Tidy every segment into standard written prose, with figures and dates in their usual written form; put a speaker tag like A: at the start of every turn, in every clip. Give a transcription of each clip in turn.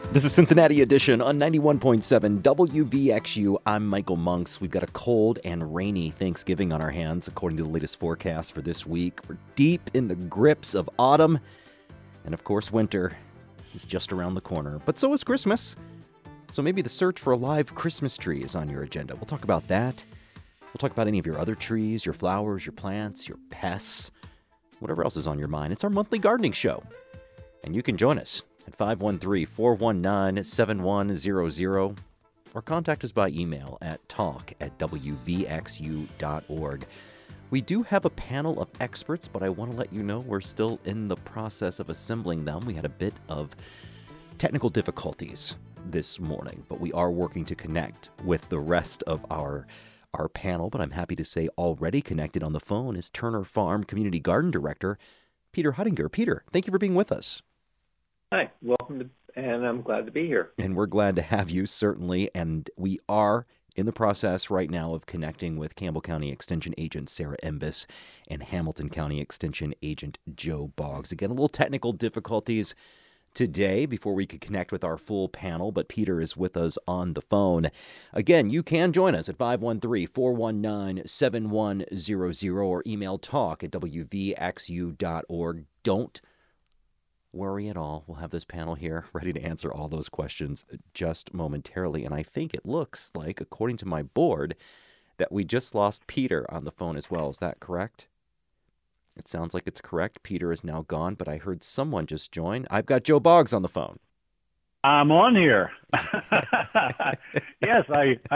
A: This is Cincinnati Edition on 91.7 WVXU. I'm Michael Monks. We've got a cold and rainy Thanksgiving on our hands, according to the latest forecast for this week. We're deep in the grips of autumn, and of course, winter is just around the corner. But so is Christmas. So maybe the search for a live Christmas tree is on your agenda. We'll talk about that. We'll talk about any of your other trees, your flowers, your plants, your pests, whatever else is on your mind. It's our monthly gardening show, and you can join us at 513-419-7100, or contact us by email at talk@wvxu.org. We do have a panel of experts, but I want to let you know we're still in the process of assembling them. We had a bit of technical difficulties this morning, but we are working to connect with the rest of our panel. But I'm happy to say already connected on the phone is Turner Farm Community Garden Director Peter Huttinger. Peter, thank you for being with us.
B: Hi, welcome, and I'm glad to be here.
A: And we're glad to have you, certainly. And we are in the process right now of connecting with Campbell County Extension Agent Sarah Imbus and Hamilton County Extension Agent Joe Boggs. Again, a little technical difficulties today before we could connect with our full panel, but Peter is with us on the phone. Again, you can join us at 513-419-7100 or email talk@wvxu.org. Don't worry at all. We'll have this panel here ready to answer all those questions just momentarily. And I think it looks like, according to my board, that we just lost Peter on the phone as well. Is that correct? It sounds like it's correct. Peter is now gone, but I heard someone just join. I've got Joe Boggs on the phone.
C: I'm on here. Yes,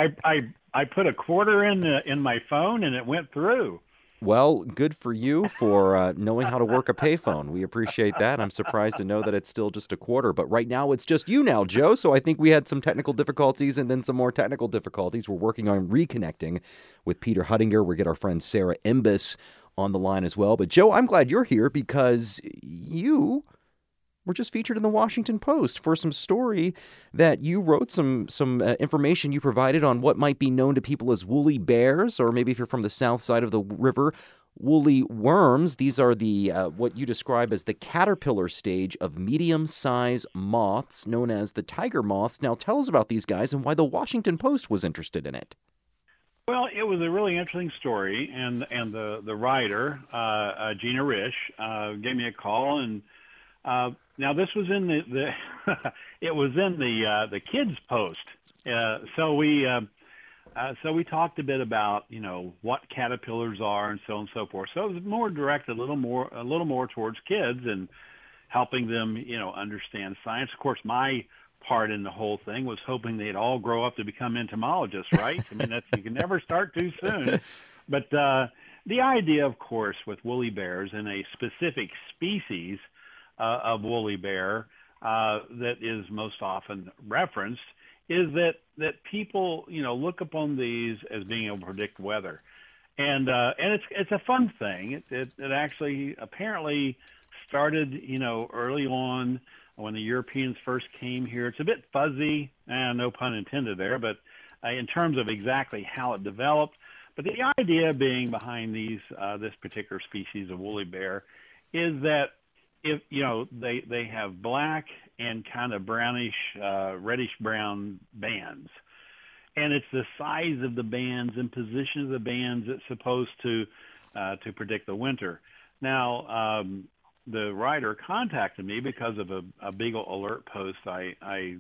C: I put a quarter in my phone and it went through.
A: Well, good for you for knowing how to work a payphone. We appreciate that. I'm surprised to know that it's still just a quarter. But right now, it's just you now, Joe. So I think we had some technical difficulties and then some more technical difficulties. We're working on reconnecting with Peter Huttinger. We'll get our friend Sarah Imbus on the line as well. But Joe, I'm glad you're here because you were just featured in the Washington Post for some story that you wrote, some information you provided on what might be known to people as woolly bears, or maybe if you're from the south side of the river, woolly worms. These are the what you describe as the caterpillar stage of medium-sized moths known as the tiger moths. Now tell us about these guys and why the Washington Post was interested in it.
C: Well, it was a really interesting story, and the writer, Gina Risch, gave me a call, and now this was in the it was in the Kids Post. So we talked a bit about what caterpillars are and so on and so forth. So it was more directed a little more towards kids and helping them understand science. Of course, my part in the whole thing was hoping they'd all grow up to become entomologists, right? I mean, you can never start too soon. But the idea, of course, with woolly bears and a specific species of woolly bear that is most often referenced is that people look upon these as being able to predict weather, and it's a fun thing. It actually apparently started early on when the Europeans first came here. It's a bit fuzzy, no pun intended there, but in terms of exactly how it developed. But the idea being behind this particular species of woolly bear is that if they have black and kind of brownish, reddish brown bands, and it's the size of the bands and position of the bands that's supposed to predict the winter. Now, the writer contacted me because of a Beagle Alert post I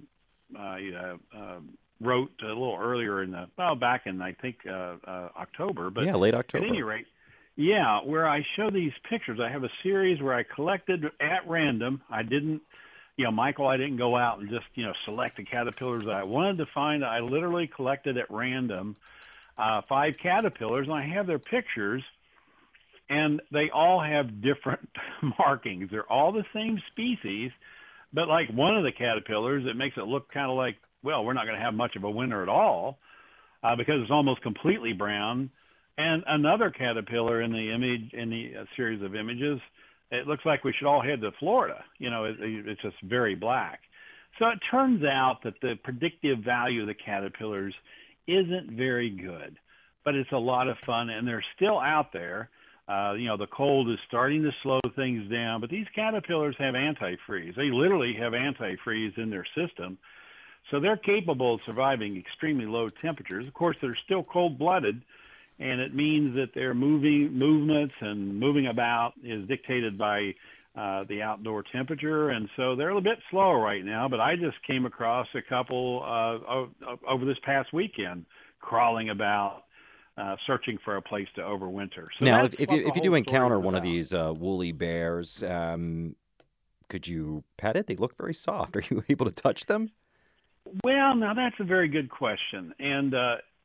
C: wrote a little earlier back in I think October, but
A: yeah, late October.
C: At any rate. Yeah, where I show these pictures. I have a series where I collected at random. I didn't, Michael, I didn't go out and just, select the caterpillars that I wanted to find. I literally collected at random 5 caterpillars, and I have their pictures, and they all have different markings. They're all the same species, but like one of the caterpillars, it makes it look kind of like, well, we're not going to have much of a winter at all because it's almost completely brown. And another caterpillar in the image, in the series of images, it looks like we should all head to Florida. It's just very black. So it turns out that the predictive value of the caterpillars isn't very good, but it's a lot of fun, and they're still out there. The cold is starting to slow things down, but these caterpillars have antifreeze. They literally have antifreeze in their system. So they're capable of surviving extremely low temperatures. Of course, they're still cold-blooded, and it means that their movements and moving about is dictated by the outdoor temperature, and so they're a bit slower right now. But I just came across a couple over this past weekend crawling about, searching for a place to overwinter. So
A: now, if you do encounter one of these woolly bears, could you pet it? They look very soft. Are you able to touch them?
C: Well, now that's a very good question, and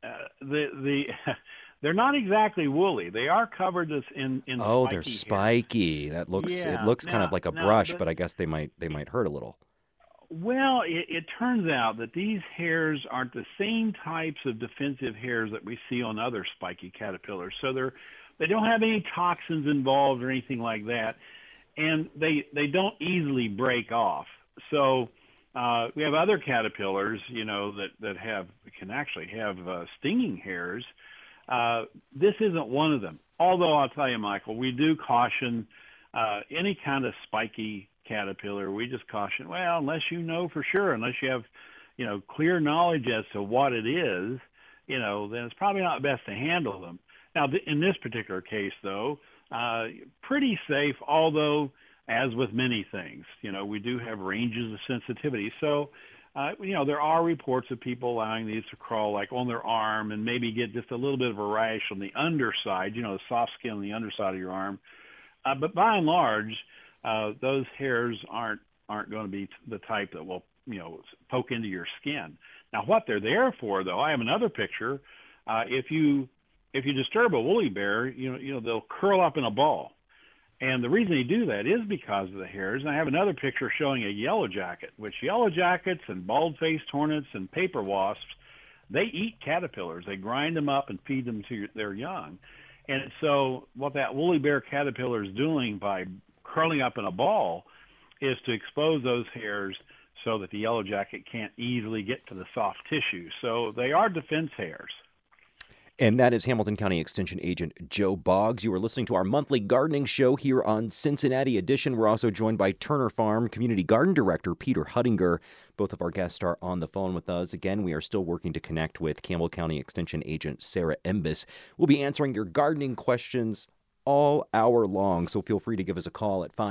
C: they're not exactly woolly. They are covered in
A: oh,
C: spiky
A: they're spiky.
C: Hairs.
A: That looks
C: Yeah.
A: it looks kind of like a brush,
C: but
A: I guess they might hurt a little.
C: Well, it turns out that these hairs aren't the same types of defensive hairs that we see on other spiky caterpillars. So they don't have any toxins involved or anything like that, and they don't easily break off. So we have other caterpillars, that can actually have stinging hairs. This isn't one of them. Although I'll tell you, Michael, we do caution any kind of spiky caterpillar. We just caution, well, unless you know for sure, unless you have, clear knowledge as to what it is, then it's probably not best to handle them. Now, in this particular case, though, pretty safe, although, as with many things, we do have ranges of sensitivity. So, there are reports of people allowing these to crawl like on their arm and maybe get just a little bit of a rash on the underside, the soft skin on the underside of your arm. But by and large, those hairs aren't going to be the type that will, poke into your skin. Now, what they're there for, though, I have another picture. If you disturb a woolly bear, they'll curl up in a ball. And the reason they do that is because of the hairs. And I have another picture showing a yellow jacket, which yellow jackets and bald-faced hornets and paper wasps, they eat caterpillars. They grind them up and feed them to their young. And so what that woolly bear caterpillar is doing by curling up in a ball is to expose those hairs so that the yellow jacket can't easily get to the soft tissue. So they are defense hairs.
A: And that is Hamilton County Extension Agent Joe Boggs. You are listening to our monthly gardening show here on Cincinnati Edition. We're also joined by Turner Farm Community Garden Director Peter Huttinger. Both of our guests are on the phone with us. Again, we are still working to connect with Campbell County Extension Agent Sarah Embus. We'll be answering your gardening questions all hour long, so feel free to give us a call at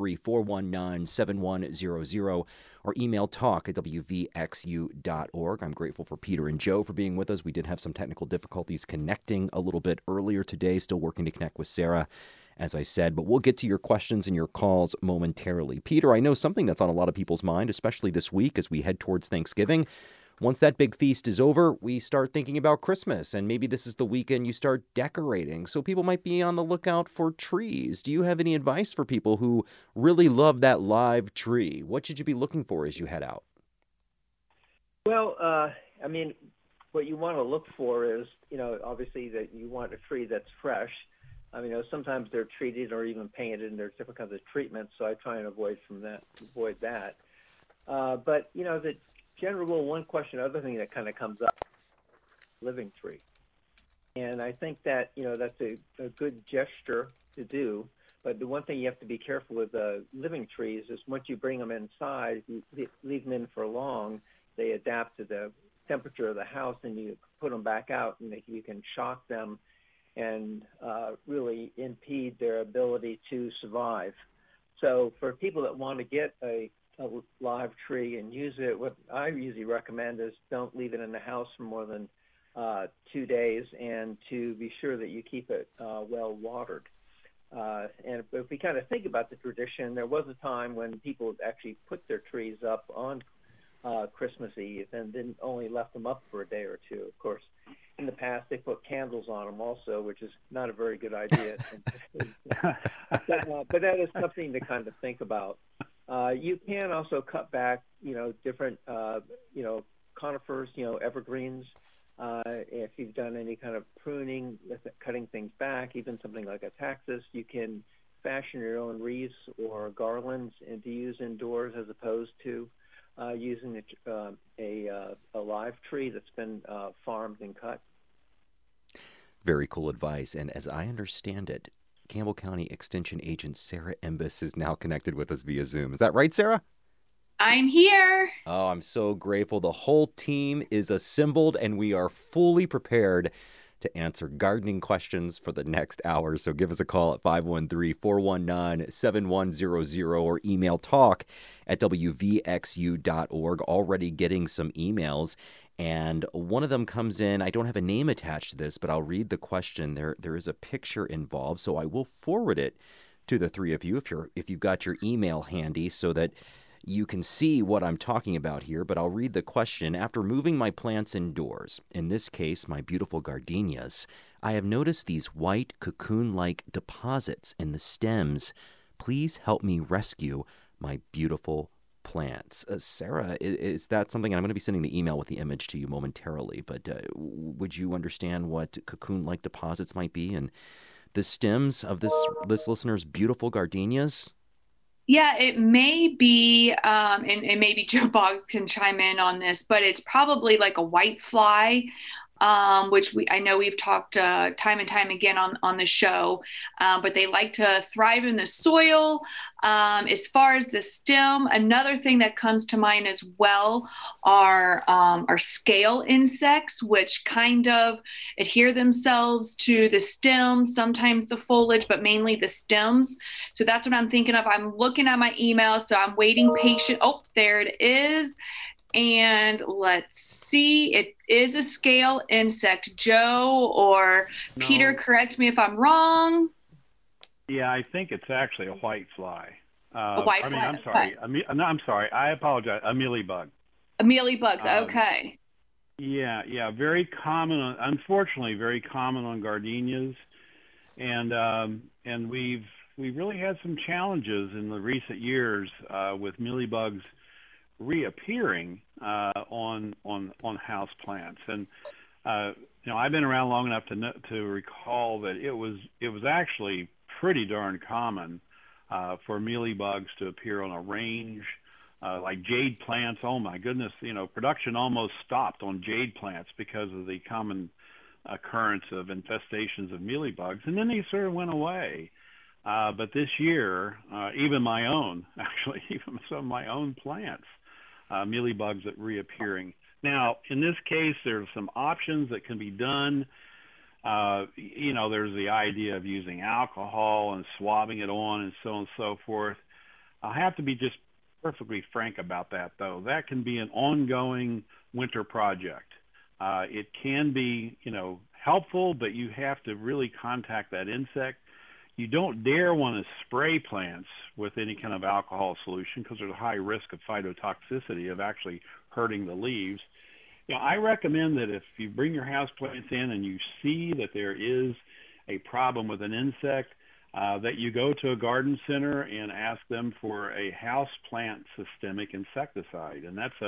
A: 513-419-7100 or email talk@wvxu.org. I'm grateful for Peter and Joe for being with us. We did have some technical difficulties connecting a little bit earlier today, still working to connect with Sarah, as I said, but we'll get to your questions and your calls momentarily. Peter, I know something that's on a lot of people's mind, especially this week as we head towards Thanksgiving. Once that big feast is over, we start thinking about Christmas, and maybe this is the weekend you start decorating, so people might be on the lookout for trees. Do you have any advice for people who really love that live tree? What should you be looking for as you head out?
B: Well, what you want to look for is, obviously that you want a tree that's fresh. Sometimes they're treated or even painted, and there's different kinds of treatments, so I try and avoid that. But, the general one question, other thing that kind of comes up, living tree. And I think that, that's a good gesture to do. But the one thing you have to be careful with living trees is once you bring them inside, you leave them in for long, they adapt to the temperature of the house, and you put them back out, and you can shock them and really impede their ability to survive. So for people that want to get a live tree and use it, what I usually recommend is don't leave it in the house for more than 2 days, and to be sure that you keep it well watered. And if we kind of think about the tradition, there was a time when people actually put their trees up on Christmas Eve and then only left them up for a day or two. Of course, in the past, they put candles on them also, which is not a very good idea. But that is something to kind of think about. You can also cut back, different, conifers, evergreens. If you've done any kind of pruning, cutting things back, even something like a taxus, you can fashion your own wreaths or garlands and to use indoors as opposed to using a live tree that's been farmed and cut.
A: Very cool advice. And as I understand it, Campbell County Extension Agent Sarah Imbus is now connected with us via Zoom. Is that right, Sarah?
D: I'm here.
A: Oh, I'm so grateful. The whole team is assembled and we are fully prepared to answer gardening questions for the next hour. So give us a call at 513-419-7100 or email talk@wvxu.org. Already getting some emails. And one of them comes in. I don't have a name attached to this, but I'll read the question. There is a picture involved, so I will forward it to the three of you if you've got your email handy so that you can see what I'm talking about here. But I'll read the question. After moving my plants indoors, in this case my beautiful gardenias, I have noticed these white cocoon-like deposits in the stems. Please help me rescue my beautiful plants. Sarah, is that something? And I'm going to be sending the email with the image to you momentarily, but would you understand what cocoon-like deposits might be in the stems of this listener's beautiful gardenias?
D: Yeah, it may be, and maybe Joe Boggs can chime in on this, but it's probably like a white fly, which I know we've talked time and time again on the show, but they like to thrive in the soil. As far as the stem, another thing that comes to mind as well are scale insects, which kind of adhere themselves to the stems, sometimes the foliage, but mainly the stems. So that's what I'm thinking of. I'm looking at my email, so I'm waiting patient. Oh, there it is. And let's see, it is a scale insect. Joe or Peter, correct me if I'm wrong.
C: Yeah, I think it's actually a white fly.
D: A white fly.
C: I'm sorry. Okay. I'm sorry. I apologize. A mealybugs.
D: A mealybugs. Okay.
C: Yeah. Very common. Unfortunately, very common on gardenias, and we've really had some challenges in the recent years with mealybugs reappearing on house plants. And I've been around long enough to recall that it was actually pretty darn common for mealybugs to appear on a range, like jade plants. Oh my goodness, production almost stopped on jade plants because of the common occurrence of infestations of mealybugs, and then they sort of went away. But this year, even some of my own plants, mealybugs that reappearing. Now, in this case, there's some options that can be done. There's the idea of using alcohol and swabbing it on and so on and so forth. I'll have to be just perfectly frank about that, though. That can be an ongoing winter project. It can be, helpful, but you have to really contact that insect. You don't dare want to spray plants with any kind of alcohol solution because there's a high risk of phytotoxicity, of actually hurting the leaves. I recommend that if you bring your house plants in and you see that there is a problem with an insect, that you go to a garden center and ask them for a house plant systemic insecticide. And that's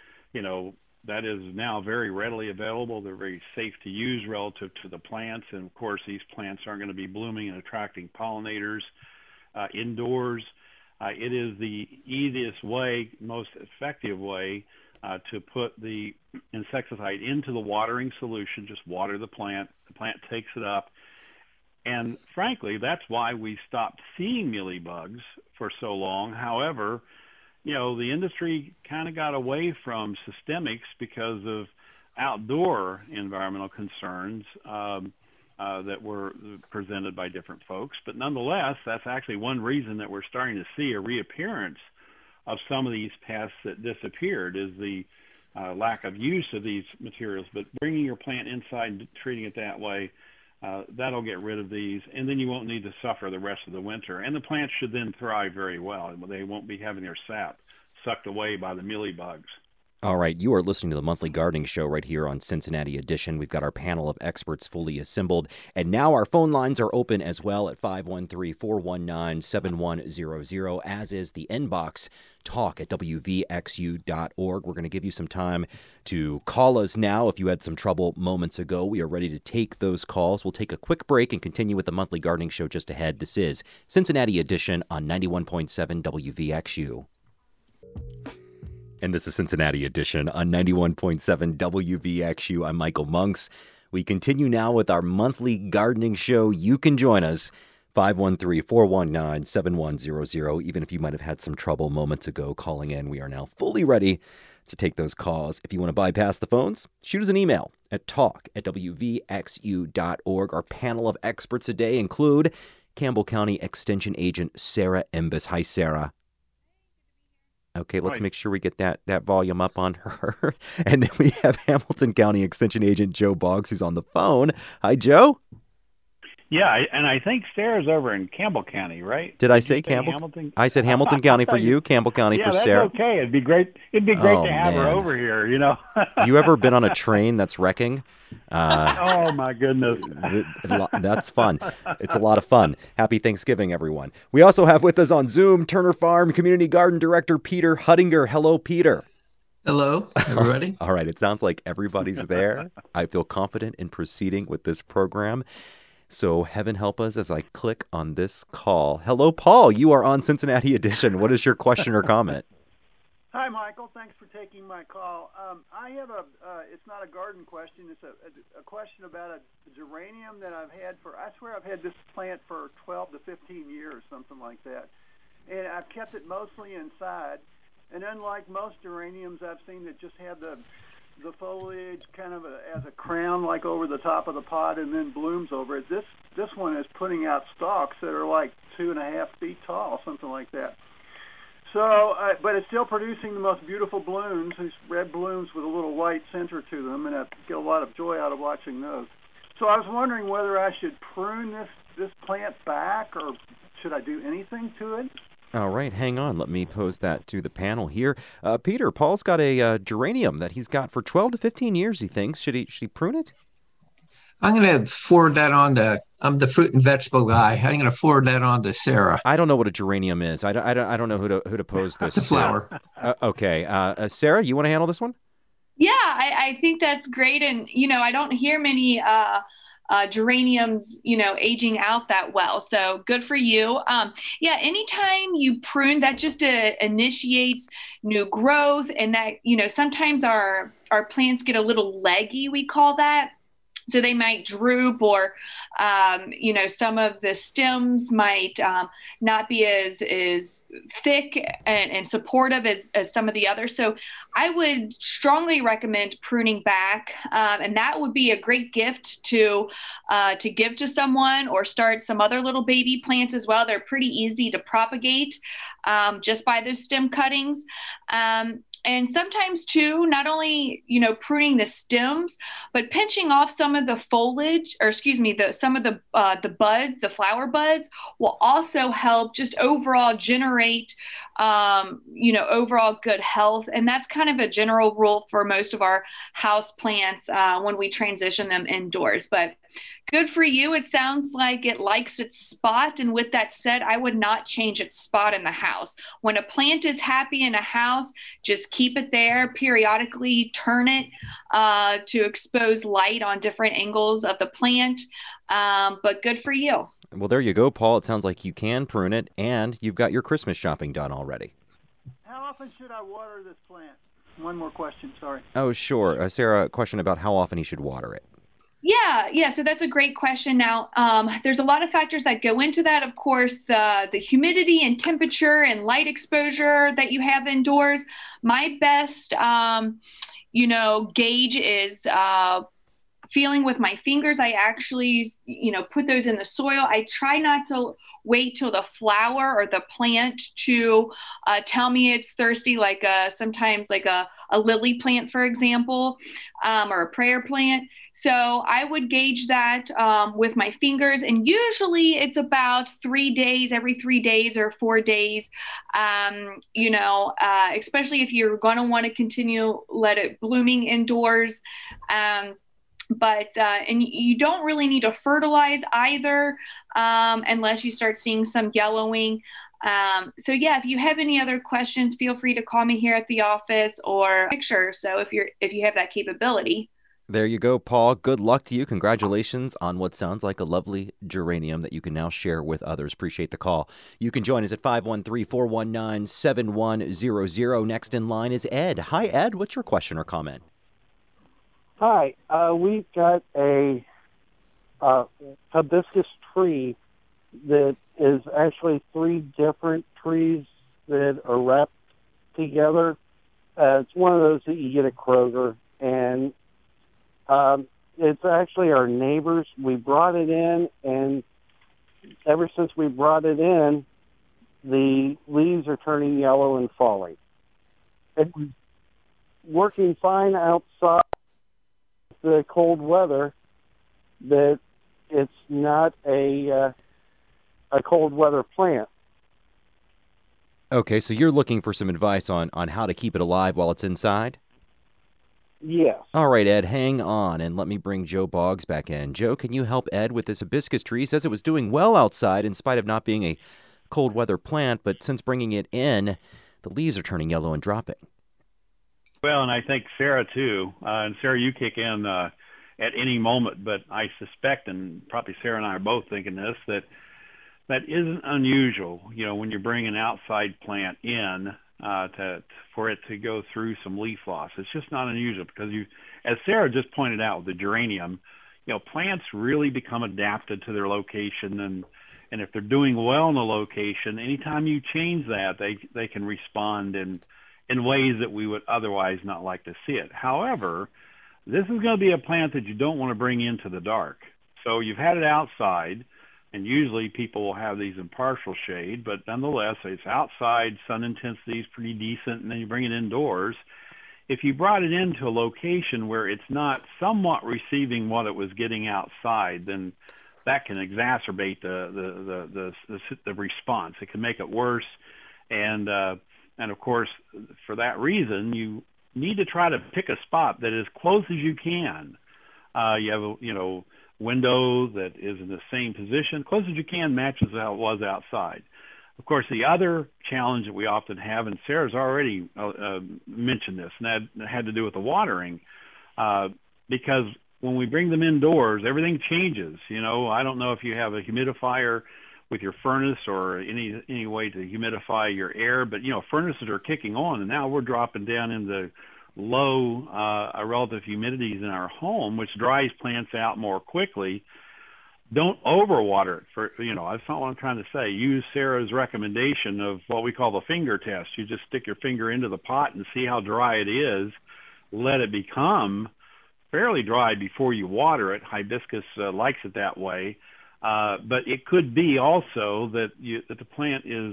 C: that is now very readily available. They're very safe to use relative to the plants. And of course, these plants aren't going to be blooming and attracting pollinators indoors. It is the easiest way, most effective way to put the insecticide into the watering solution. Just water the plant takes it up. And frankly, that's why we stopped seeing mealybugs for so long. However, the industry kind of got away from systemics because of outdoor environmental concerns that were presented by different folks. But nonetheless, that's actually one reason that we're starting to see a reappearance of some of these pests that disappeared, is the lack of use of these materials. But bringing your plant inside and treating it that way, that'll get rid of these, and then you won't need to suffer the rest of the winter. And the plants should then thrive very well. They won't be having their sap sucked away by the mealybugs.
A: All right, you are listening to the Monthly Gardening Show right here on Cincinnati Edition. We've got our panel of experts fully assembled, and now our phone lines are open as well at 513-419-7100, as is the inbox, talk@wvxu.org. We're going to give you some time to call us now. If you had some trouble moments ago, we are ready to take those calls. We'll take a quick break and continue with the Monthly Gardening Show just ahead. This is Cincinnati Edition on 91.7 WVXU. And this is Cincinnati Edition on 91.7 WVXU. I'm Michael Monks. We continue now with our monthly gardening show. You can join us 513-419-7100. Even if you might have had some trouble moments ago calling in, we are now fully ready to take those calls. If you want to bypass the phones, shoot us an email at talk@wvxu.org. Our panel of experts today include Campbell County Extension Agent Sarah Imbus. Hi, Sarah. Okay, let's make sure we get that volume up on her. And then we have Hamilton County Extension Agent Joe Boggs, who's on the phone. Hi, Joe.
C: Yeah, and I think Sarah's over in Campbell County, right?
A: Did I say Campbell?
C: Hamilton?
A: I said Hamilton County for you, Campbell County for Sarah.
C: Yeah, that's okay. It'd be great. It'd be great to have her over here.
A: You ever been on a train that's wrecking?
C: Oh my goodness,
A: that's fun. It's a lot of fun. Happy Thanksgiving, everyone. We also have with us on Zoom Turner Farm Community Garden Director Peter Huttinger. Hello, Peter.
E: Hello, everybody.
A: All right, it sounds like everybody's there. I feel confident in proceeding with this program. So heaven help us as I click on this call. Hello, Paul. You are on Cincinnati Edition. What is your question or comment?
F: Hi, Michael. Thanks for taking my call. I have it's not a garden question. It's a question about a geranium that I've had I swear I've had this plant for 12 to 15 years, something like that. And I've kept it mostly inside. And unlike most geraniums I've seen that just have the foliage kind of as a crown, like over the top of the pot, and then blooms over it. This one is putting out stalks that are like 2.5 feet tall, something like that. So, but it's still producing the most beautiful blooms, these red blooms with a little white center to them, and I get a lot of joy out of watching those. So I was wondering whether I should prune this plant back, or should I do anything to it?
A: All right, hang on. Let me pose that to the panel here. Peter, Paul's got a geranium that he's got for 12 to 15 years, he thinks. Should he prune it?
E: I'm going to forward that on to, I'm the fruit and vegetable guy. I'm going to forward that on to Sarah.
A: I don't know what a geranium is. I don't know who to pose this to.
E: It's a flower.
A: Okay. Sarah, you want to handle this one?
D: Yeah, I think that's great. And, I don't hear many geraniums, aging out that well. So good for you. Anytime you prune, that just initiates new growth. And that, sometimes our plants get a little leggy, we call that. So they might droop, or, some of the stems might not be as thick and supportive as some of the others. So I would strongly recommend pruning back, and that would be a great gift to give to someone, or start some other little baby plants as well. They're pretty easy to propagate just by those stem cuttings. And sometimes too, not only, pruning the stems, but pinching off some of the foliage, or some of the buds, the flower buds, will also help just overall generate, overall good health. And that's kind of a general rule for most of our house plants when we transition them indoors. But good for you. It sounds like it likes its spot. And with that said, I would not change its spot in the house. When a plant is happy in a house, just keep it there. Periodically turn it to expose light on different angles of the plant. But good for you.
A: Well, there you go, Paul. It sounds like you can prune it, and you've got your Christmas shopping done already.
F: How often should I water this plant? One more question, sorry.
A: Oh, sure. Sarah, a question about how often he should water it.
D: Yeah. So that's a great question. Now, there's a lot of factors that go into that. Of course, the humidity and temperature and light exposure that you have indoors. My best, gauge is feeling with my fingers. I actually, put those in the soil. I try not to wait till the flower or the plant to tell me it's thirsty, like sometimes like a lily plant, for example, or a prayer plant. So I would gauge that with my fingers, and usually it's about 3 days, every 3 days or 4 days, especially if you're going to want to continue, let it blooming indoors. But you don't really need to fertilize either unless you start seeing some yellowing. If you have any other questions, feel free to call me here at the office or picture. So if you have that capability.
A: There you go, Paul. Good luck to you. Congratulations on what sounds like a lovely geranium that you can now share with others. Appreciate the call. You can join us at 513-419-7100. Next in line is Ed. Hi, Ed. What's your question or comment?
G: Hi. We've got a hibiscus tree that is actually 3 different trees that are wrapped together. It's one of those that you get at Kroger, and it's actually our neighbors. We brought it in, and ever since we brought it in, the leaves are turning yellow and falling. It was working fine outside the cold weather, that it's not a cold weather plant.
A: Okay, so you're looking for some advice on how to keep it alive while it's inside?
G: Yes.
A: All right, Ed, hang on, and let me bring Joe Boggs back in. Joe, can you help Ed with this hibiscus tree? He says it was doing well outside in spite of not being a cold weather plant, but since bringing it in, the leaves are turning yellow and dropping.
C: Well, and I think Sarah, too. And Sarah, you kick in at any moment, but I suspect, and probably Sarah and I are both thinking this, that isn't unusual, when you bring an outside plant in for it to go through some leaf loss. It's just not unusual because as Sarah just pointed out with the geranium, plants really become adapted to their location, and if they're doing well in the location, anytime you change that, they can respond in ways that we would otherwise not like to see it. However, this is going to be a plant that you don't want to bring into the dark. So you've had it outside, and usually people will have these in partial shade, but nonetheless, it's outside, sun intensity is pretty decent, and then you bring it indoors. If you brought it into a location where it's not somewhat receiving what it was getting outside, then that can exacerbate the response. It can make it worse, and of course, for that reason, you need to try to pick a spot that is close as you can. You have a window that is in the same position, close as you can, matches how it was outside. Of course, the other challenge that we often have, and Sarah's already mentioned this, and that had to do with the watering, because when we bring them indoors, everything changes. I don't know if you have a humidifier with your furnace or any way to humidify your air, but furnaces are kicking on, and now we're dropping down into low relative humidities in our home, which dries plants out more quickly. Don't overwater it. That's not what I'm trying to say. Use Sarah's recommendation of what we call the finger test. You just stick your finger into the pot and see how dry it is. Let it become fairly dry before you water it. Hibiscus likes it that way. But it could be also that the plant is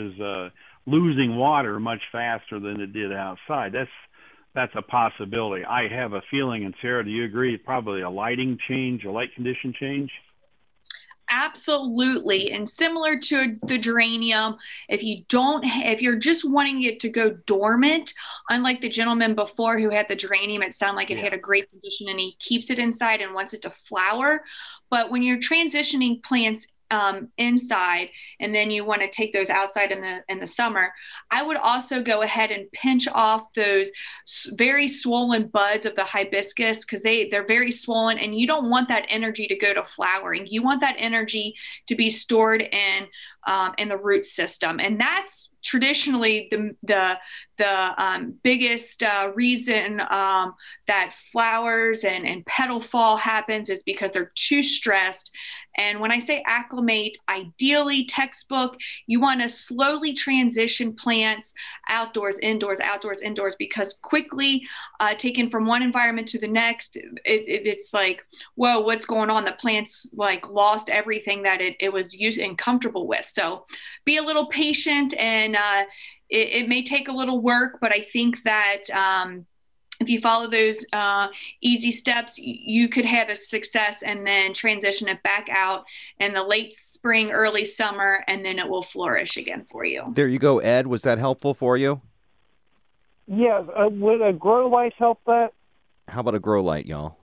C: losing water much faster than it did outside. That's a possibility. I have a feeling, and Sarah, do you agree? Probably a lighting change, a light condition change.
D: Absolutely. And similar to the geranium, if you're just wanting it to go dormant, unlike the gentleman before who had the geranium, it sounded like it had a great condition and he keeps it inside and wants it to flower. But when you're transitioning plants inside, and then you want to take those outside in the summer, I would also go ahead and pinch off those very swollen buds of the hibiscus, because they're very swollen, and you don't want that energy to go to flowering. You want that energy to be stored in the root system, and that's traditionally the biggest reason that flowers and petal fall happens is because they're too stressed. And when I say acclimate, ideally textbook, you want to slowly transition plants outdoors, indoors, outdoors, indoors, because quickly taken from one environment to the next, it's like, whoa, what's going on? The plant's like lost everything that it was used and comfortable with. So be a little patient, and it may take a little work, but I think that if you follow those easy steps, you could have a success and then transition it back out in the late spring, early summer, and then it will flourish again for you.
A: There you go, Ed. Was that helpful for you?
G: Yes. Would a grow light help that?
A: How about a grow light, y'all?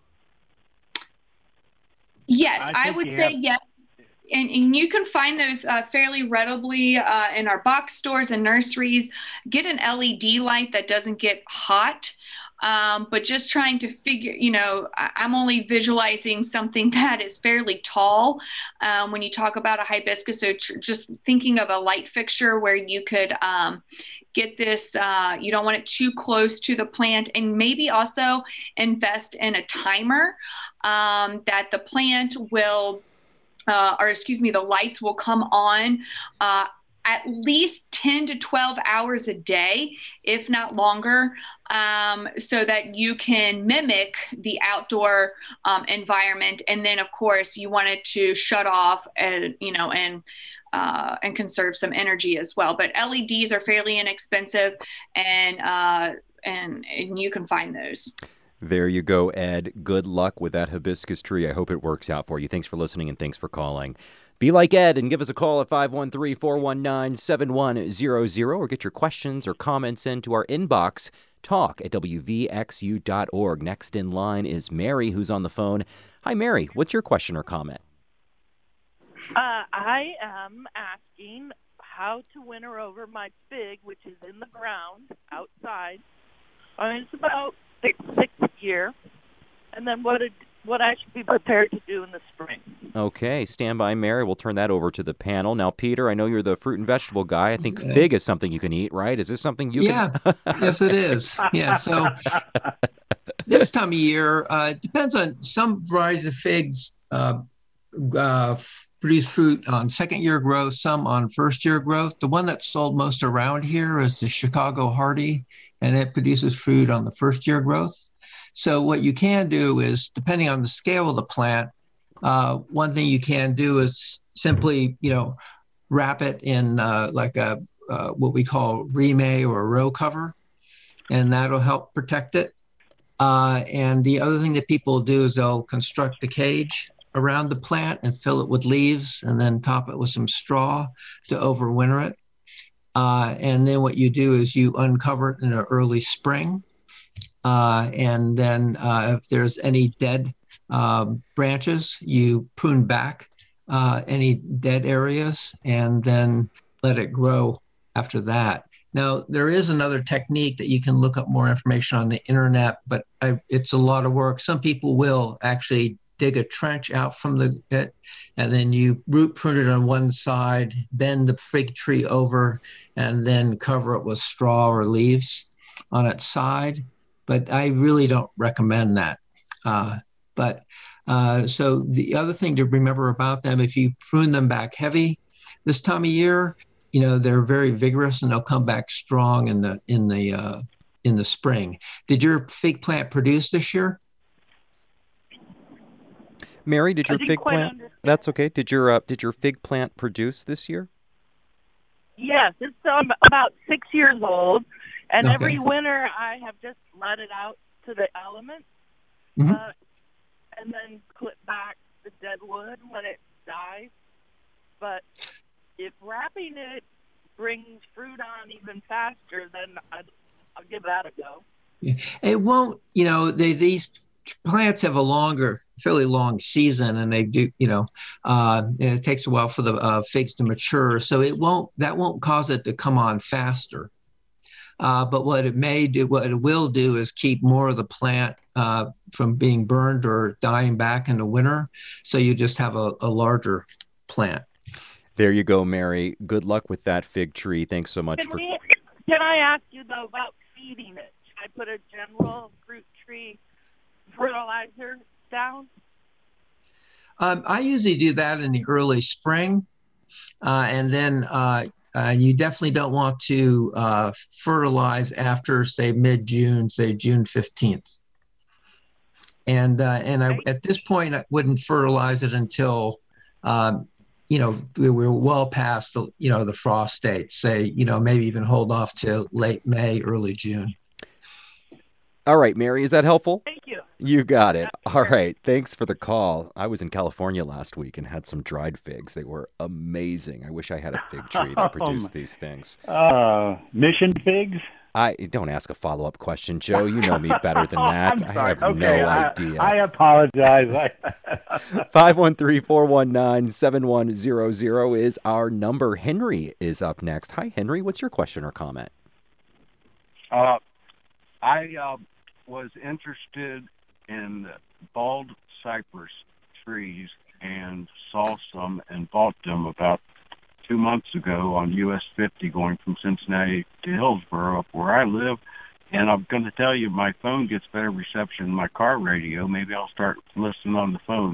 D: Yes, I would say yes. And you can find those fairly readily in our box stores and nurseries. Get an LED light that doesn't get hot. But just trying to figure, I'm only visualizing something that is fairly tall when you talk about a hibiscus. So just thinking of a light fixture where you could get this, you don't want it too close to the plant, and maybe also invest in a timer that the plant will the lights will come on at least 10 to 12 hours a day, if not longer, so that you can mimic the outdoor environment. And then, of course, you want it to shut off and conserve some energy as well. But LEDs are fairly inexpensive, and you can find those.
A: There you go, Ed. Good luck with that hibiscus tree. I hope it works out for you. Thanks for listening and thanks for calling. Be like Ed and give us a call at 513-419-7100 or get your questions or comments into our inbox, talk@wvxu.org. Next in line is Mary, who's on the phone. Hi, Mary. What's your question or comment?
H: I am asking how to winter over my fig, which is in the ground outside. It's about sixth year, and then what I should be prepared to do in the spring.
A: Okay, stand by, Mary. We'll turn that over to the panel. Now, Peter, I know you're the fruit and vegetable guy. I think fig is something you can eat, right? Is this something you can?
E: Yes, it is. Yeah, so this time of year, it depends on some varieties of figs produce fruit on second-year growth, some on first-year growth. The one that's sold most around here is the Chicago Hardy, and it produces fruit on the first-year growth. So what you can do is, depending on the scale of the plant, one thing you can do is simply, wrap it in like a what we call remay or a row cover, and that'll help protect it. And the other thing that people do is they'll construct a cage around the plant and fill it with leaves and then top it with some straw to overwinter it. And then what you do is you uncover it in the early spring. And then if there's any dead branches, you prune back any dead areas and then let it grow after that. Now, there is another technique that you can look up more information on the internet, but it's a lot of work. Some people will actually dig a trench out from the pit, and then you root prune it on one side, bend the fig tree over, and then cover it with straw or leaves on its side. But I really don't recommend that. So the other thing to remember about them, if you prune them back heavy this time of year, they're very vigorous and they'll come back strong in the spring. Did your fig plant produce this year?
A: Mary, did your fig plant? Understand. That's okay. Did your fig plant produce this year?
H: Yes, it's about 6 years old, and okay. Every winter I have just let it out to the elements, and then clip back the dead wood when it dies. But if wrapping it brings fruit on even faster, then I'll give that a go.
E: Yeah. It won't. These plants have a fairly long season, and they do, and it takes a while for the figs to mature. So that won't cause it to come on faster. But what it will do is keep more of the plant from being burned or dying back in the winter. So you just have a larger plant.
A: There you go, Mary. Good luck with that fig tree. Thanks so much.
H: Can I ask you, though, about feeding it? Should I put a general fruit tree fertilizer down?
E: I usually do that in the early spring, and then you definitely don't want to fertilize after, say, mid-June, say June 15th. And at this point, I wouldn't fertilize it until we were well past the frost date. Say, maybe even hold off till late May, early June.
A: All right, Mary, is that helpful?
H: Thank you.
A: You got it. All right. Thanks for the call. I was in California last week and had some dried figs. They were amazing. I wish I had a fig tree that produced these things.
C: Mission figs?
A: Don't ask a follow-up question, Joe. You know me better than that.
C: I'm sorry.
A: I have no idea.
C: I apologize.
A: 513-419-7100 is our number. Henry is up next. Hi, Henry. What's your question or comment?
I: I was interested in bald cypress trees and saw some and bought them about 2 months ago on US 50 going from Cincinnati to Hillsborough, up where I live. And I'm going to tell you, my phone gets better reception than my car radio. Maybe I'll start listening on the phone.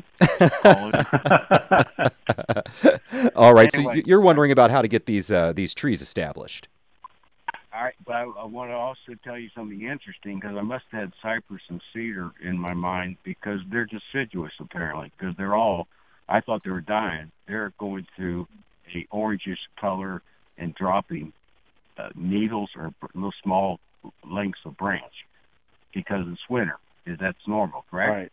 A: All right.
I: Anyway,
A: So you're wondering about how to get these trees established.
I: All right, but I want to also tell you something interesting, because I must have had cypress and cedar in my mind, because they're deciduous apparently, because I thought they were dying. They're going through a orangish color and dropping needles or little small lengths of branch because it's winter. That's normal, correct?
C: Right.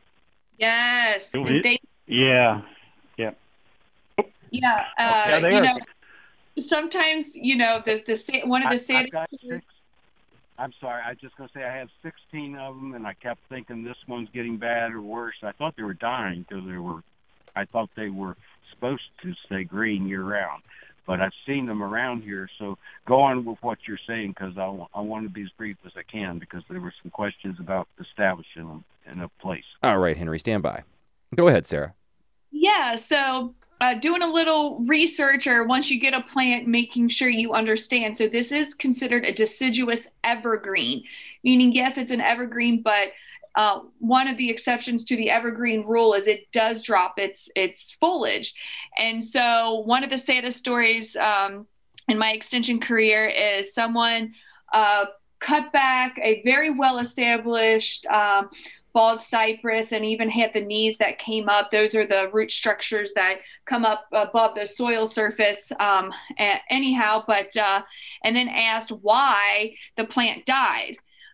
D: Yes. And they,
C: Yeah.
D: yeah.
C: Yeah, they
D: You
C: are.
D: know, sometimes, you know, one of the
I: I've got
D: saddest.
I: 6. I'm sorry. I was just going to say I have 16 of them, and I kept thinking this one's getting bad or worse. I thought they were dying because I thought they were supposed to stay green year round. But I've seen them around here, so go on with what you're saying, because I want to be as brief as I can, because there were some questions about establishing them in a place.
A: All right, Henry, stand by. Go ahead, Sarah.
D: Yeah, so doing a little research, or once you get a plant, making sure you understand. So this is considered a deciduous evergreen, meaning, yes, it's an evergreen, but one of the exceptions to the evergreen rule is it does drop its foliage. And so one of the saddest stories in my extension career is someone cut back a very well-established bald cypress and even had the knees that came up. Those are the root structures that come up above the soil surface anyhow, and then asked why the plant died.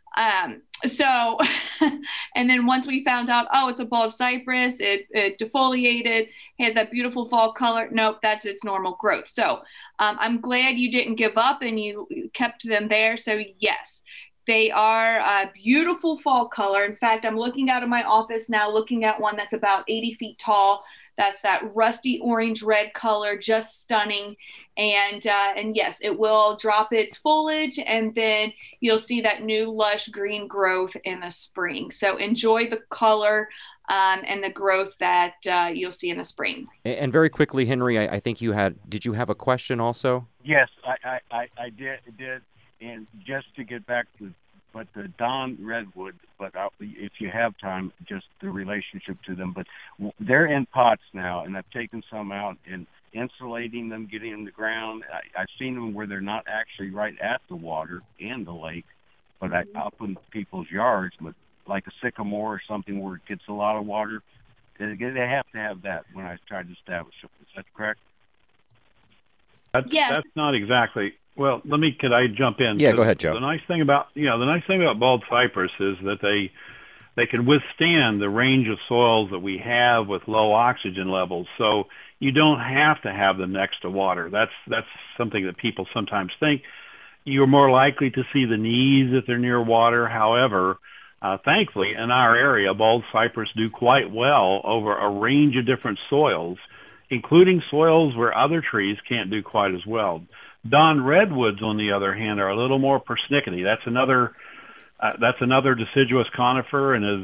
D: So, and then once we found out, oh, it's a bald cypress, it defoliated, has that beautiful fall color. Nope, that's its normal growth. So I'm glad you didn't give up and you kept them there. So yes, they are a beautiful fall color. In fact, I'm looking out of my office now, looking at one that's about 80 feet tall. That's that rusty orange red color, just stunning. And yes, it will drop its foliage, and then you'll see that new lush green growth in the spring. So enjoy the color and the growth that you'll see in the spring.
A: And very quickly, Henry, I think did you have a question also?
I: Yes, I did. And just to get back to the Don Redwood, if you have time, just the relationship to them. But they're in pots now, and I've taken some out and insulating them, getting in the ground. I've seen them where they're not actually right at the water and the lake, but up in people's yards, but like a sycamore or something where it gets a lot of water. They have to have that when I try to establish them. Is that correct?
C: That's not exactly. Well, could I jump in?
A: Yeah, go ahead, Joe.
C: The nice thing about bald cypress is that they can withstand the range of soils that we have with low oxygen levels. So you don't have to have them next to water. That's something that people sometimes think. You're more likely to see the knees if they're near water. However, thankfully, in our area, bald cypress do quite well over a range of different soils, including soils where other trees can't do quite as well. Don redwoods, on the other hand, are a little more persnickety. That's another deciduous conifer, and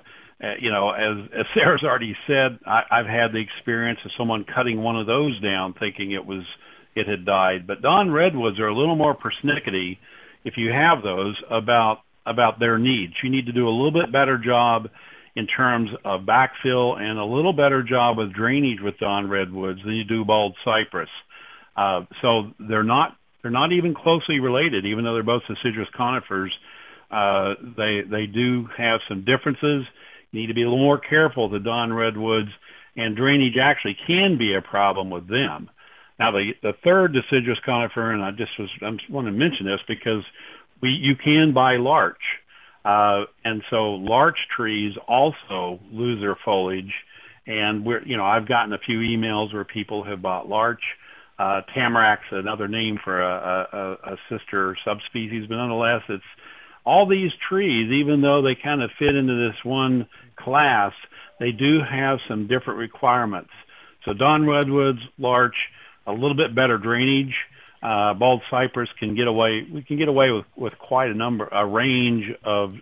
C: as Sarah's already said, I've had the experience of someone cutting one of those down, thinking it had died. But Don redwoods are a little more persnickety, if you have those, about their needs. You need to do a little bit better job in terms of backfill and a little better job with drainage with Don redwoods than you do bald cypress. So they're not even closely related, even though they're both deciduous conifers. They do have some differences. You need to be a little more careful with the Don redwoods, and drainage actually can be a problem with them. Now, the third deciduous conifer, and I want to mention this because you can buy larch, and so larch trees also lose their foliage. And I've gotten a few emails where people have bought larch. Tamarac's another name for a sister subspecies, but nonetheless, it's all these trees, even though they kind of fit into this one class, they do have some different requirements. So Don redwoods, larch, a little bit better drainage. Bald cypress can get away. We can get away with quite a range of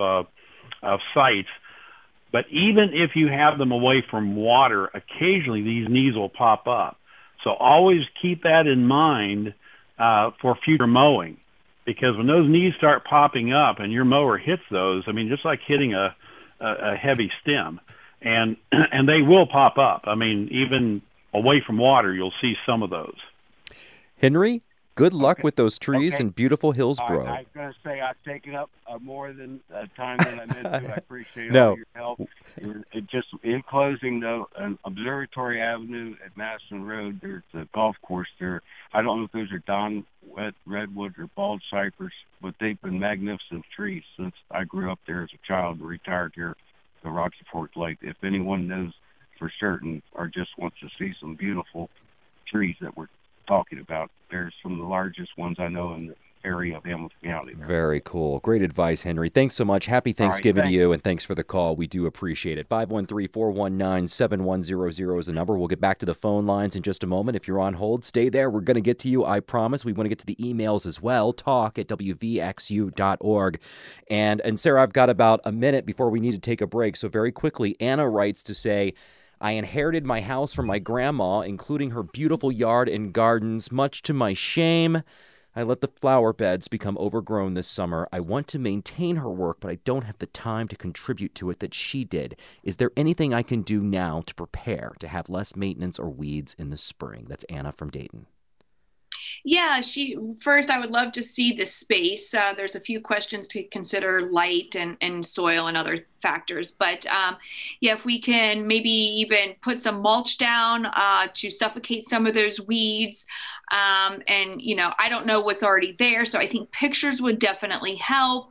C: sites. But even if you have them away from water, occasionally these knees will pop up. So always keep that in mind for future mowing, because when those knees start popping up and your mower hits those, I mean, just like hitting a heavy stem, and they will pop up. I mean, even away from water, you'll see some of those.
A: Henry, good luck with those trees in beautiful Hillsboro.
I: I was going to say I've taken up more than time than I meant to. I appreciate all your help. Just in closing, though, on Observatory Avenue at Madison Road, there's a golf course there. I don't know if those are Don Redwood or Bald Cypress, but they've been magnificent trees since I grew up there as a child and retired here at Rocky Fork Lake. If anyone knows for certain or just wants to see some beautiful trees that we're talking about, there's some of the largest ones I know in the area of Hamilton County.
A: Very cool. Great advice, Henry. Thanks so much. Happy Thanksgiving to you, and thanks for the call. We do appreciate it. 513-419-7100 is the number. We'll get back to the phone lines in just a moment. If you're on hold, stay there. We're going to get to you, I promise. We want to get to the emails as well, talk@wvxu.org. And Sarah, I've got about a minute before we need to take a break, so very quickly, Anna writes to say, I inherited my house from my grandma, including her beautiful yard and gardens. Much to my shame, I let the flower beds become overgrown this summer. I want to maintain her work, but I don't have the time to contribute to it that she did. Is there anything I can do now to prepare to have less maintenance or weeds in the spring? That's Anna from Dayton.
D: Yeah, first, I would love to see the space. There's a few questions to consider, light and soil and other factors. But if we can maybe even put some mulch down to suffocate some of those weeds. And, I don't know what's already there. So I think pictures would definitely help.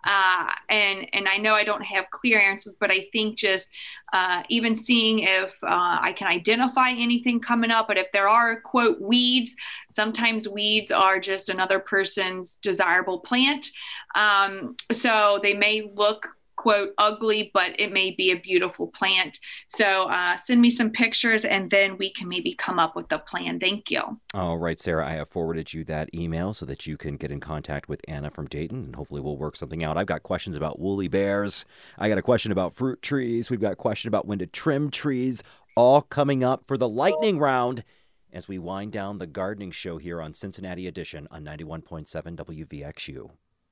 D: And I know I don't have clear answers, but I think just even seeing if I can identify anything coming up. But if there are, quote, weeds, sometimes weeds are just another person's desirable plant. So they may look, quote, ugly, but it may be a beautiful plant. So send me some pictures and then we can maybe come up with a plan. Thank you.
A: All right, Sarah, I have forwarded you that email so that you can get in contact with Anna from Dayton, and hopefully we'll work something out. I've got questions about woolly bears. I got a question about fruit trees. We've got a question about when to trim trees, all coming up for the lightning round as we wind down the gardening show here on Cincinnati Edition on 91.7 WVXU.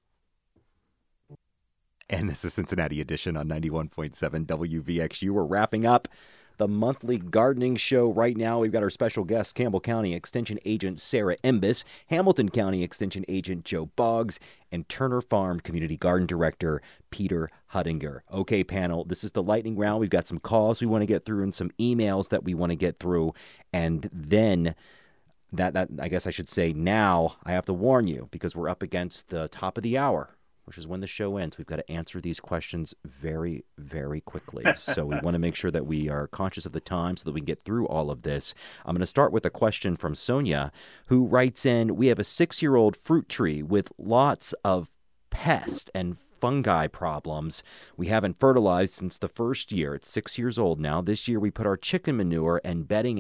A: And this is Cincinnati Edition on 91.7 WVXU. We're wrapping up the monthly gardening show right now. We've got our special guest, Campbell County Extension Agent Sarah Imbus, Hamilton County Extension Agent Joe Boggs, and Turner Farm Community Garden Director Peter Huttinger. Okay, panel, this is the lightning round. We've got some calls we want to get through and some emails that we want to get through. And then that I guess I should say now I have to warn you because we're up against the top of the hour, which is when the show ends. We've got to answer these questions very, very quickly. So we want to make sure that we are conscious of the time so that we can get through all of this. I'm going to start with a question from Sonia, who writes in, we have a 6-year-old fruit tree with lots of pest and fungi problems. We haven't fertilized since the first year. It's 6 years old now. This year we put our chicken manure and bedding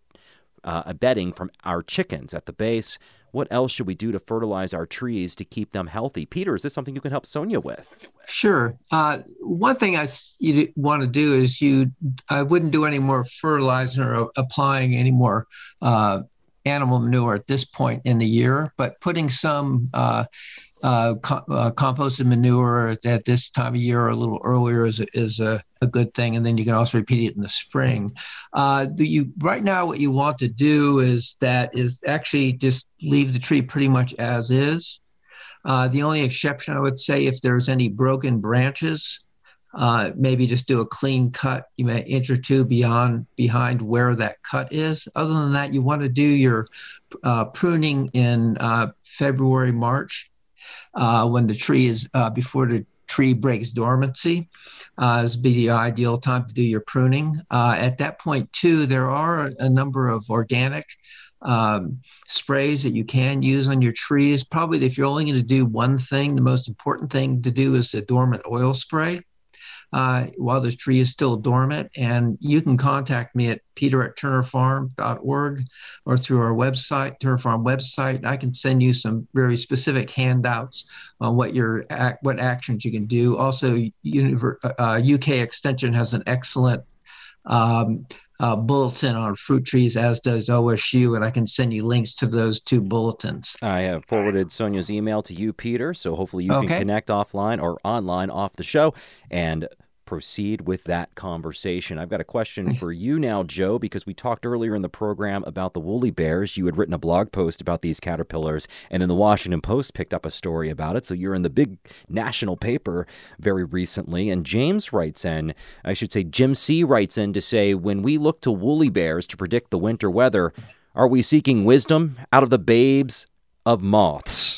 A: from our chickens at the base. What else should we do to fertilize our trees to keep them healthy? Peter, is this something you can help Sonia with?
E: Sure. One thing you want to do is I wouldn't do any more fertilizing or applying any more animal manure at this point in the year, but putting some composted manure at this time of year or a little earlier is a good thing. And then you can also repeat it in the spring. Right now, what you want to do is actually just leave the tree pretty much as is. The only exception I would say, if there's any broken branches, maybe just do a clean cut, you may inch or two behind where that cut is. Other than that, you want to do your pruning in February, March, when the tree is before the tree breaks dormancy. This would be the ideal time to do your pruning. At that point, too, there are a number of organic sprays that you can use on your trees. Probably if you're only going to do one thing, the most important thing to do is a dormant oil spray while the tree is still dormant. And you can contact me at peter@turnerfarm.org or through our website, Turner Farm website. I can send you some very specific handouts on what actions you can do. Also, UK Extension has an excellent bulletin on fruit trees, as does OSU, and I can send you links to those 2 bulletins.
A: I have forwarded Sonia's email to you, Peter, so hopefully you can connect offline or online off the show and proceed with that conversation. I've got a question for you now, Joe, because we talked earlier in the program about the woolly bears. You had written a blog post about these caterpillars, and then the Washington Post picked up a story about it. So you're in the big national paper very recently. And Jim C. writes in to say, when we look to woolly bears to predict the winter weather, are we seeking wisdom out of the babes of moths?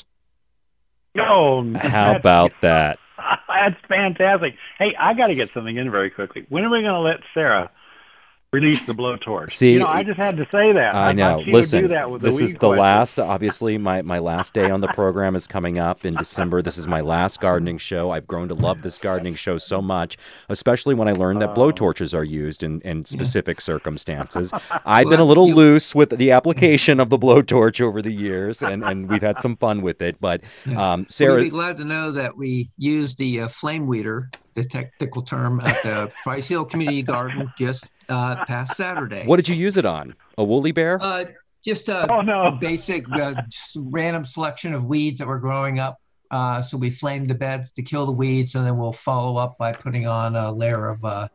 C: No.
A: How about that?
C: That's fantastic. Hey, I got to get something in very quickly. When are we going to let Sarah release the blowtorch?
A: See,
C: I just had to say that.
A: I know.
C: Listen, this
A: is the last, obviously, my last day on the program is coming up in December. This is my last gardening show. I've grown to love this gardening show so much, especially when I learned that blowtorches are used in specific circumstances. I've been a little loose with the application of the blowtorch over the years, and we've had some fun with it. But Sarah...
E: We'd be glad to know that we use the flame weeder, the technical term, at the Price Hill Community Garden just past Saturday.
A: What did you use it on? A woolly bear?
E: Just a basic just random selection of weeds that were growing up. So we flamed the beds to kill the weeds, and then we'll follow up by putting on a layer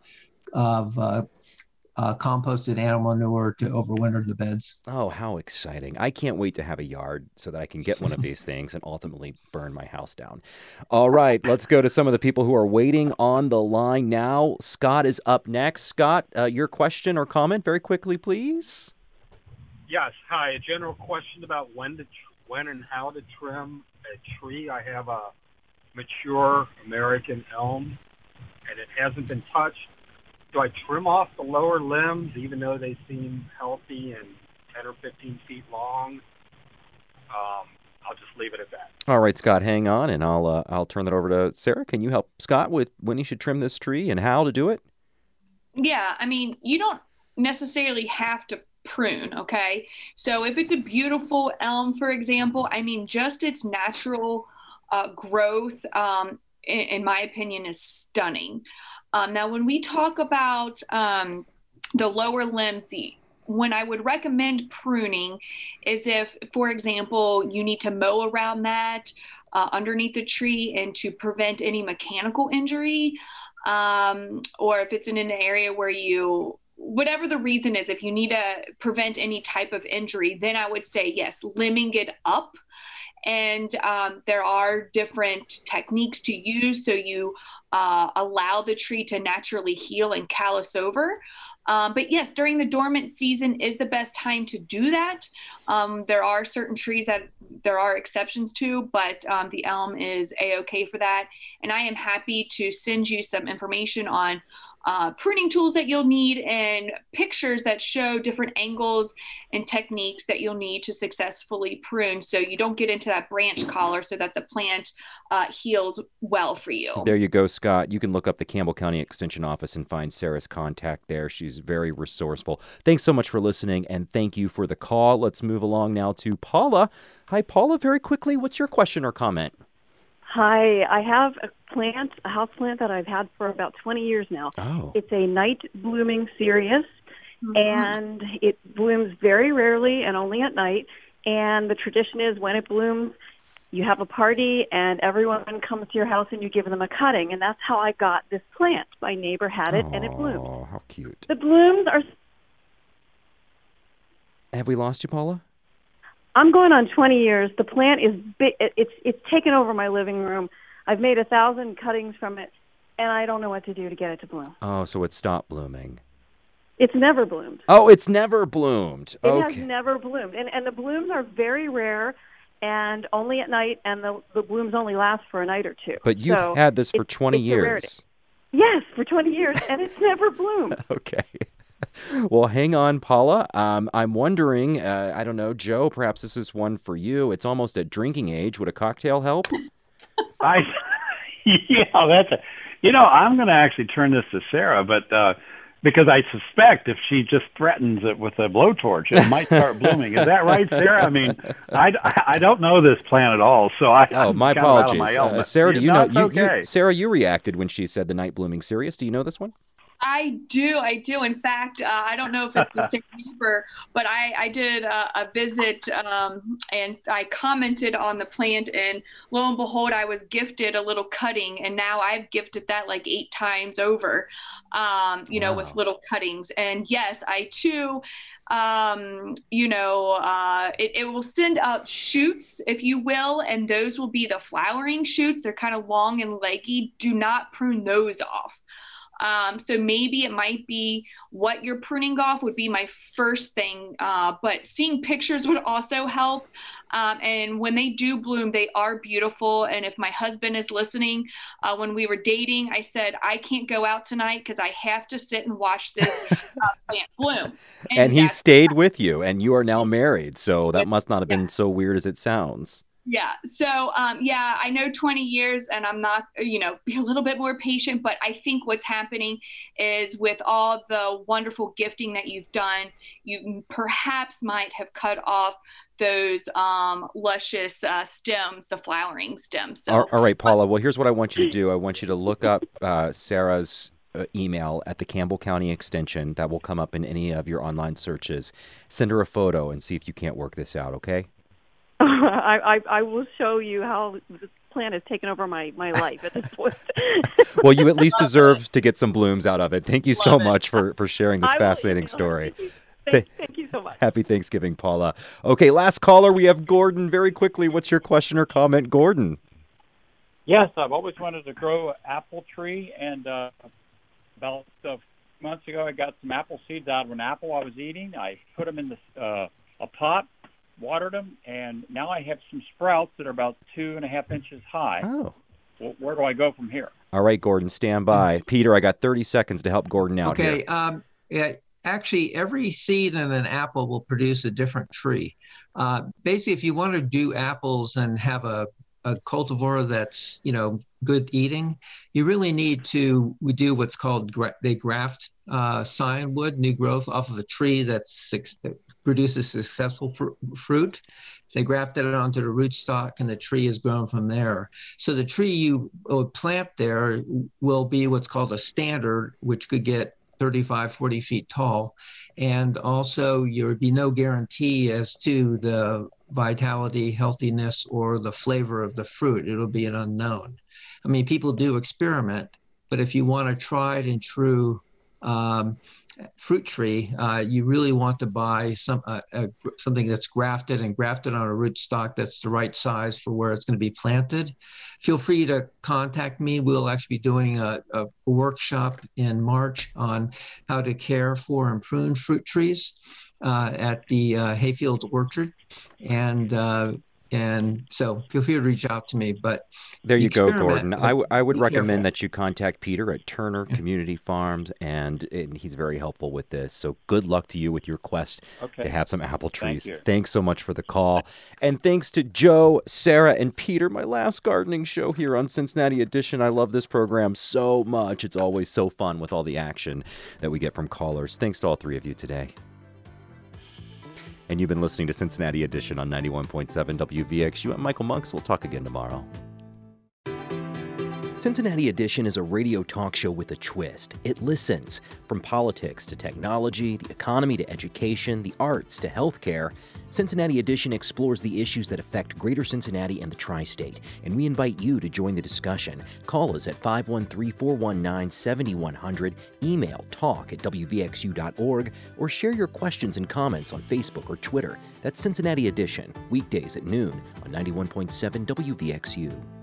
E: of composted animal manure to overwinter the beds.
A: Oh, how exciting. I can't wait to have a yard so that I can get one of these things and ultimately burn my house down. All right, let's go to some of the people who are waiting on the line now. Scott is up next. Scott, your question or comment very quickly, please.
J: Yes. Hi. A general question about when and how to trim a tree. I have a mature American elm, and it hasn't been touched. Do I trim off the lower limbs, even though they seem healthy and 10 or 15 feet long? I'll just leave it at that.
A: All right, Scott, hang on, and I'll turn that over to Sarah. Can you help Scott with when he should trim this tree and how to do it?
D: Yeah, I mean, you don't necessarily have to prune, okay? So if it's a beautiful elm, for example, I mean, just its natural growth, in my opinion, is stunning. Now, when we talk about the lower limbs, when I would recommend pruning is if, for example, you need to mow around that underneath the tree and to prevent any mechanical injury, or if it's in an area where whatever the reason is, if you need to prevent any type of injury, then I would say, yes, limbing it up. And there are different techniques to use. So you allow the tree to naturally heal and callus over. But yes, during the dormant season is the best time to do that. There are certain trees that there are exceptions to, but the elm is A-okay for that. And I am happy to send you some information on pruning tools that you'll need and pictures that show different angles and techniques that you'll need to successfully prune so you don't get into that branch collar so that the plant heals well for you.
A: There you go, Scott. You can look up the Campbell County Extension Office and find Sarah's contact there. She's very resourceful. Thanks so much for listening, and thank you for the call. Let's move along now to Paula. Hi, Paula. Very quickly, what's your question or comment?
K: Hi, I have a house plant that I've had for about 20 years now.
A: Oh.
K: It's a night blooming cereus, and it blooms very rarely and only at night. And the tradition is when it blooms, you have a party and everyone comes to your house and you give them a cutting. And that's how I got this plant. My neighbor had it and it bloomed.
A: Oh, how cute.
K: The blooms are...
A: Have we lost you, Paula?
K: I'm going on 20 years. The plant is big. It's taken over my living room. I've made 1,000 cuttings from it, and I don't know what to do to get it to bloom.
A: Oh, so it stopped blooming.
K: It's never bloomed.
A: Oh, it's never bloomed.
K: It has never bloomed. And the blooms are very rare and only at night, and the blooms only last for a night or two.
A: But you've had this for 20 years.
K: Yes, for 20 years, and it's never bloomed.
A: Okay. Well, hang on, Paula. I'm wondering, I don't know, Joe, perhaps this is one for you. It's almost at drinking age. Would a cocktail help?
C: I'm going to actually turn this to Sarah, but because I suspect if she just threatens it with a blowtorch, it might start blooming. Is that right, Sarah? I mean, I don't know this plant at all, so
A: my apologies.
C: My
A: Sarah, do you know?
C: Okay.
A: Sarah, you reacted when she said the night blooming cereus. Do you know this one?
D: I do. In fact, I don't know if it's the same neighbor, but I did a visit and I commented on the plant, and lo and behold, I was gifted a little cutting, and now I've gifted that like 8 times over, with little cuttings. And yes, I too, it will send out shoots, if you will, and those will be the flowering shoots. They're kind of long and leggy. Do not prune those off. So maybe it might be what you're pruning off would be my first thing. But seeing pictures would also help. And when they do bloom, they are beautiful. And if my husband is listening, when we were dating, I said, I can't go out tonight because I have to sit and watch this plant bloom.
A: And he stayed with you, and you are now married. So that must not have been so weird as it sounds.
D: Yeah. So, I know 20 years and I'm not, be a little bit more patient, but I think what's happening is with all the wonderful gifting that you've done, you perhaps might have cut off those luscious stems, the flowering stems. So,
A: all right, Paula. Well, here's what I want you to do. I want you to look up Sarah's email at the Campbell County Extension. That will come up in any of your online searches. Send her a photo and see if you can't work this out, okay?
K: I will show you how this plant has taken over my life at this point.
A: Well, you at least deserve to get some blooms out of it. Thank you so much for sharing this fascinating story.
K: Thank you so much.
A: Happy Thanksgiving, Paula. Okay, last caller, we have Gordon. Very quickly, what's your question or comment, Gordon?
L: Yes, I've always wanted to grow an apple tree, and about months ago I got some apple seeds out of an apple I was eating. I put them in a pot, watered them, and now I have some sprouts that are about 2.5 inches high.
A: Oh.
L: Well, where do I go from here?
A: All right, Gordon, stand by. Peter, I got 30 seconds to help Gordon out here.
E: Okay. Actually, every seed in an apple will produce a different tree. Basically, if you want to do apples and have a cultivar that's, good eating, you really need to do what's called, they graft scion wood, new growth, off of a tree that produces successful fruit. They grafted it onto the rootstock, and the tree is grown from there. So the tree you plant there will be what's called a standard, which could get 35, 40 feet tall. And also there would be no guarantee as to the vitality, healthiness, or the flavor of the fruit. It'll be an unknown. I mean, people do experiment, but if you want a tried and true fruit tree, you really want to buy something that's grafted on a rootstock that's the right size for where it's going to be planted. Feel free to contact me. We'll actually be doing a workshop in March on how to care for and prune fruit trees at the Hayfield Orchard. And so feel free to reach out to me. But
A: there you go, Gordon. I would recommend that you contact Peter at Turner Community Farms, and he's very helpful with this. So good luck to you with your quest to have some apple trees. Thanks so much for the call. And thanks to Joe, Sarah, and Peter, my last gardening show here on Cincinnati Edition. I love this program so much. It's always so fun with all the action that we get from callers. Thanks to all three of you today. And you've been listening to Cincinnati Edition on 91.7 WVXU. I'm Michael Monks. We'll talk again tomorrow. Cincinnati Edition is a radio talk show with a twist. It listens. From politics to technology, the economy to education, the arts to healthcare, Cincinnati Edition explores the issues that affect Greater Cincinnati and the Tri-State, and we invite you to join the discussion. Call us at 513-419-7100, email talk@wvxu.org, or share your questions and comments on Facebook or Twitter. That's Cincinnati Edition, weekdays at noon on 91.7 WVXU.